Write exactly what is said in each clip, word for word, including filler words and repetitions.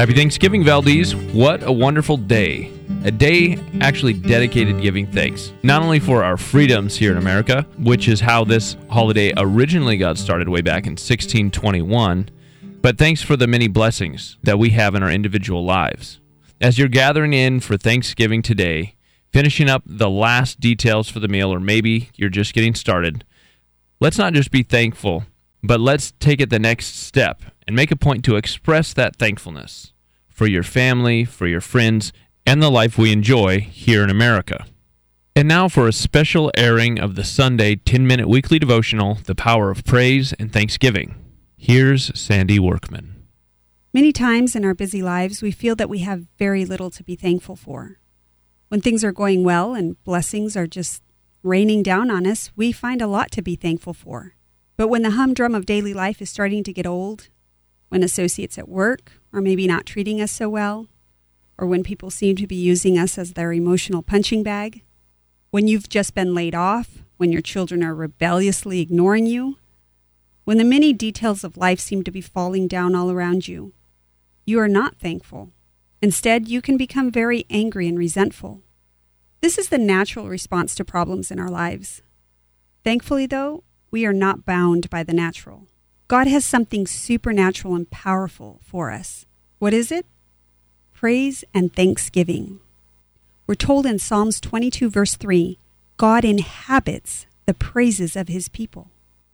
Happy Thanksgiving, Valdez. What a wonderful day. A day actually dedicated to giving thanks, not only for our freedoms here in America, which is how this holiday originally got started way back in sixteen twenty-one, but thanks for the many blessings that we have in our individual lives. As you're gathering in for Thanksgiving today, finishing up the last details for the meal, or maybe you're just getting started, let's not just be thankful, but let's take it the next step and make a point to express that thankfulness for your family, for your friends, and the life we enjoy here in America. And now for a special airing of the Sunday ten-minute weekly devotional, The Power of Praise and Thanksgiving. Here's Sandy Workman. Many times in our busy lives, we feel that we have very little to be thankful for. When things are going well and blessings are just raining down on us, we find a lot to be thankful for. But when the humdrum of daily life is starting to get old, when associates at work are maybe not treating us so well, or when people seem to be using us as their emotional punching bag, when you've just been laid off, when your children are rebelliously ignoring you, when the many details of life seem to be falling down all around you, you are not thankful. Instead, you can become very angry and resentful. This is the natural response to problems in our lives. Thankfully, though, we are not bound by the natural. God has something supernatural and powerful for us. What is it? Praise and thanksgiving. We're told in Psalms twenty-two, verse three, God inhabits the praises of his people.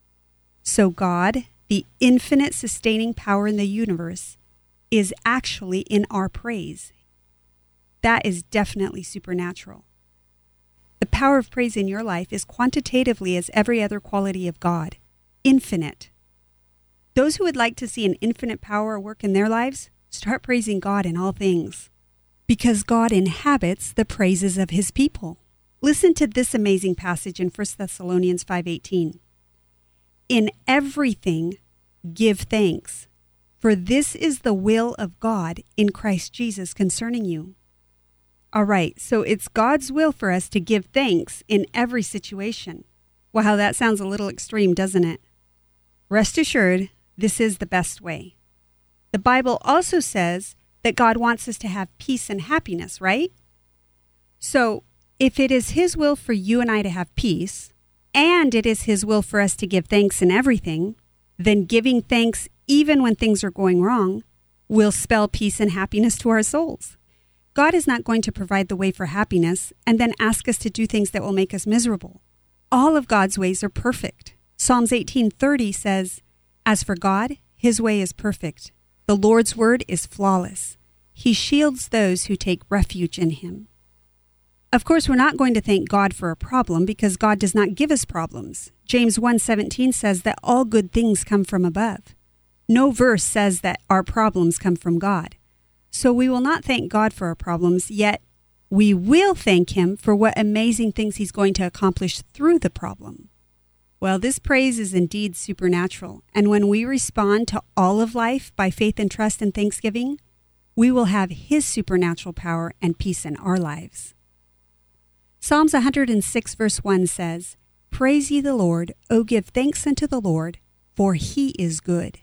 So God, the infinite sustaining power in the universe, is actually in our praise. That is definitely supernatural. The power of praise in your life is quantitatively as every other quality of God, infinite. Those who would like to see an infinite power work in their lives, start praising God in all things, because God inhabits the praises of his people. Listen to this amazing passage in First Thessalonians five eighteen. In everything, give thanks, for this is the will of God in Christ Jesus concerning you. All right, so it's God's will for us to give thanks in every situation. Wow, that sounds a little extreme, doesn't it? Rest assured, this is the best way. The Bible also says that God wants us to have peace and happiness, right? So, if it is his will for you and I to have peace, and it is his will for us to give thanks in everything, then giving thanks even when things are going wrong will spell peace and happiness to our souls. God is not going to provide the way for happiness and then ask us to do things that will make us miserable. All of God's ways are perfect. Psalms eighteen thirty says, "As for God, his way is perfect. The Lord's word is flawless. He shields those who take refuge in him." Of course, we're not going to thank God for a problem because God does not give us problems. James one seventeen says that all good things come from above. No verse says that our problems come from God. So we will not thank God for our problems, yet we will thank him for what amazing things he's going to accomplish through the problem. Well, this praise is indeed supernatural, and when we respond to all of life by faith and trust and thanksgiving, we will have his supernatural power and peace in our lives. Psalms one hundred six verse one says, "Praise ye the Lord, O give thanks unto the Lord, for he is good."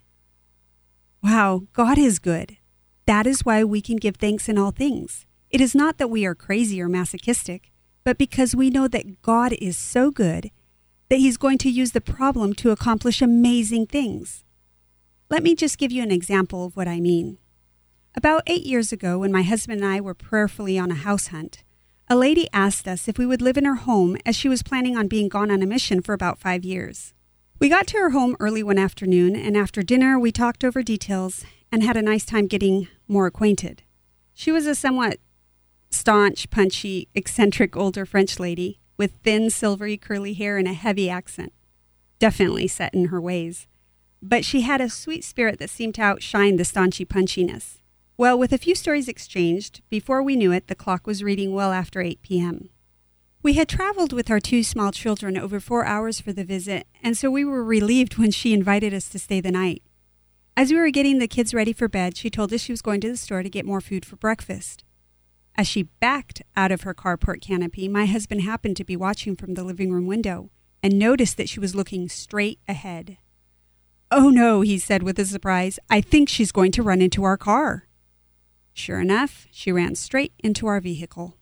Wow, God is good. That is why we can give thanks in all things. It is not that we are crazy or masochistic, but because we know that God is so good that he's going to use the problem to accomplish amazing things. Let me just give you an example of what I mean. About eight years ago, when my husband and I were prayerfully on a house hunt, a lady asked us if we would live in her home as she was planning on being gone on a mission for about five years. We got to her home early one afternoon, and after dinner, we talked over details and had a nice time getting more acquainted. She was a somewhat staunch, punchy, eccentric older French lady with thin, silvery, curly hair and a heavy accent. Definitely set in her ways. But she had a sweet spirit that seemed to outshine the staunchy punchiness. Well, with a few stories exchanged, before we knew it, the clock was reading well after eight p.m. We had traveled with our two small children over four hours for the visit, and so we were relieved when she invited us to stay the night. As we were getting the kids ready for bed, she told us she was going to the store to get more food for breakfast. As she backed out of her carport canopy, my husband happened to be watching from the living room window and noticed that she was looking straight ahead. "Oh no," he said with a surprise. "I think she's going to run into our car." Sure enough, she ran straight into our vehicle.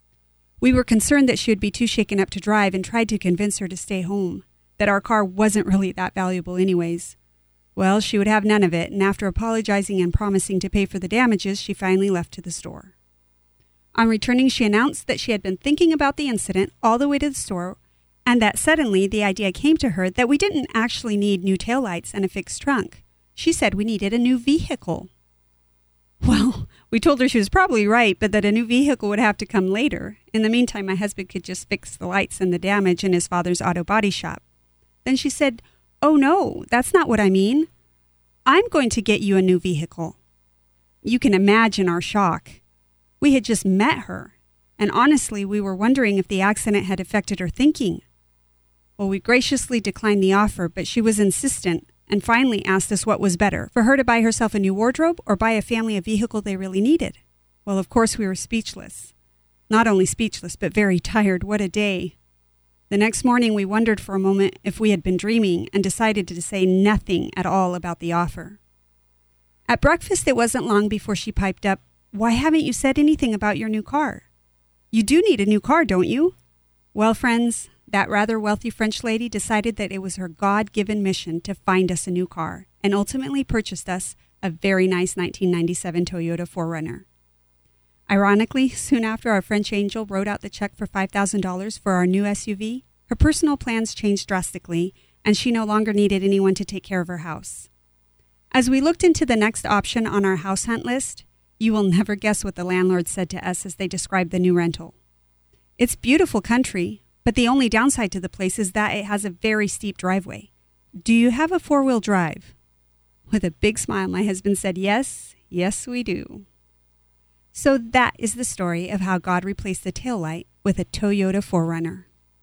We were concerned that she would be too shaken up to drive and tried to convince her to stay home, that our car wasn't really that valuable anyways. Well, she would have none of it, and after apologizing and promising to pay for the damages, she finally left to the store. On returning, she announced that she had been thinking about the incident all the way to the store, and that suddenly the idea came to her that we didn't actually need new taillights and a fixed trunk. She said we needed a new vehicle. Well, we told her she was probably right, but that a new vehicle would have to come later. In the meantime, my husband could just fix the lights and the damage in his father's auto body shop. Then she said, "Oh no, that's not what I mean. I'm going to get you a new vehicle." You can imagine our shock. We had just met her, and honestly, we were wondering if the accident had affected her thinking. Well, we graciously declined the offer, but she was insistent and finally asked us what was better, for her to buy herself a new wardrobe or buy a family a vehicle they really needed. Well, of course, we were speechless. Not only speechless, but very tired. What a day. The next morning, we wondered for a moment if we had been dreaming and decided to say nothing at all about the offer. At breakfast, it wasn't long before she piped up, "Why haven't you said anything about your new car? You do need a new car, don't you?" Well, friends, that rather wealthy French lady decided that it was her God-given mission to find us a new car and ultimately purchased us a very nice nineteen ninety-seven Toyota four runner. Ironically, soon after our French angel wrote out the check for five thousand dollars for our new S U V, her personal plans changed drastically, and she no longer needed anyone to take care of her house. As we looked into the next option on our house hunt list, you will never guess what the landlord said to us as they described the new rental. It's beautiful country, but the only downside to the place is that it has a very steep driveway. "Do you have a four-wheel drive?" With a big smile, my husband said, "Yes, yes we do." So that is the story of how God replaced the taillight with a Toyota four runner.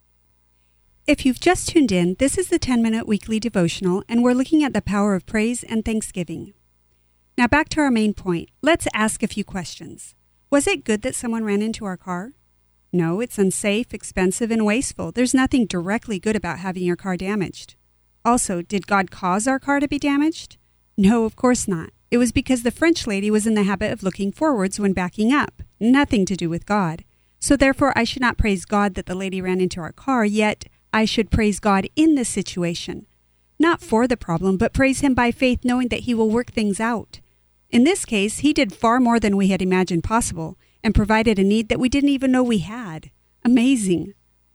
If you've just tuned in, this is the ten-minute weekly devotional, and we're looking at the power of praise and thanksgiving. Now back to our main point. Let's ask a few questions. Was it good that someone ran into our car? No, it's unsafe, expensive, and wasteful. There's nothing directly good about having your car damaged. Also, did God cause our car to be damaged? No, of course not. It was because the French lady was in the habit of looking forwards when backing up. Nothing to do with God. So therefore, I should not praise God that the lady ran into our car, yet I should praise God in this situation. Not for the problem, but praise Him by faith, knowing that He will work things out. In this case, He did far more than we had imagined possible, and provided a need that we didn't even know we had. Amazing.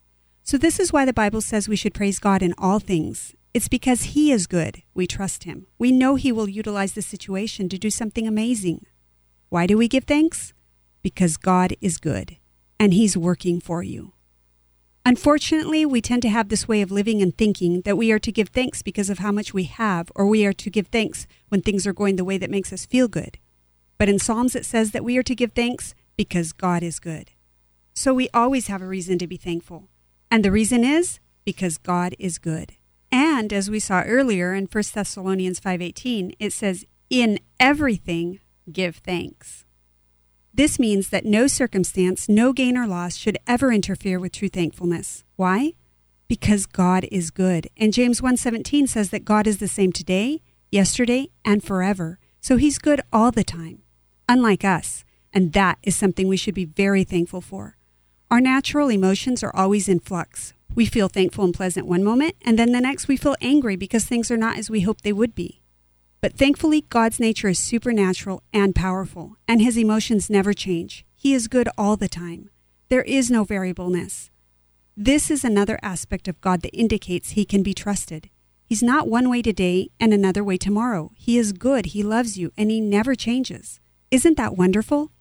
So this is why the Bible says we should praise God in all things. It's because He is good. We trust Him. We know He will utilize the situation to do something amazing. Why do we give thanks? Because God is good, and He's working for you. Unfortunately, we tend to have this way of living and thinking that we are to give thanks because of how much we have, or we are to give thanks when things are going the way that makes us feel good. But in Psalms it says that we are to give thanks because God is good. So we always have a reason to be thankful. And the reason is because God is good. And as we saw earlier in First Thessalonians five eighteen, it says, "In everything give thanks." This means that no circumstance, no gain or loss should ever interfere with true thankfulness. Why? Because God is good. And James one seventeen says that God is the same today, yesterday, and forever. So He's good all the time, unlike us. And that is something we should be very thankful for. Our natural emotions are always in flux. We feel thankful and pleasant one moment, and then the next we feel angry because things are not as we hoped they would be. But thankfully, God's nature is supernatural and powerful, and His emotions never change. He is good all the time. There is no variableness. This is another aspect of God that indicates He can be trusted. He's not one way today and another way tomorrow. He is good, He loves you, and He never changes. Isn't that wonderful?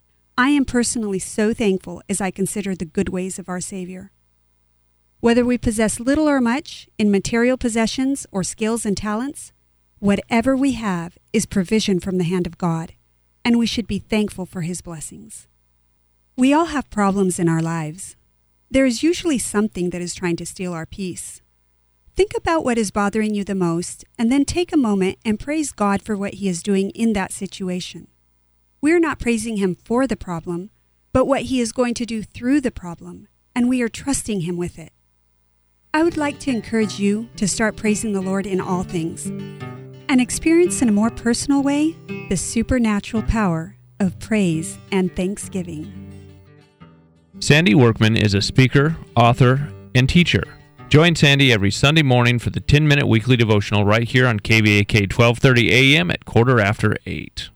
I am personally so thankful as I consider the good ways of our Savior. Whether we possess little or much in material possessions or skills and talents, whatever we have is provision from the hand of God, and we should be thankful for His blessings. We all have problems in our lives. There is usually something that is trying to steal our peace. Think about what is bothering you the most, and then take a moment and praise God for what He is doing in that situation. We are not praising Him for the problem, but what He is going to do through the problem, and we are trusting Him with it. I would like to encourage you to start praising the Lord in all things and experience in a more personal way the supernatural power of praise and thanksgiving. Sandy Workman is a speaker, author, and teacher. Join Sandy every Sunday morning for the ten-minute weekly devotional right here on K V A K twelve thirty A M at quarter after eight.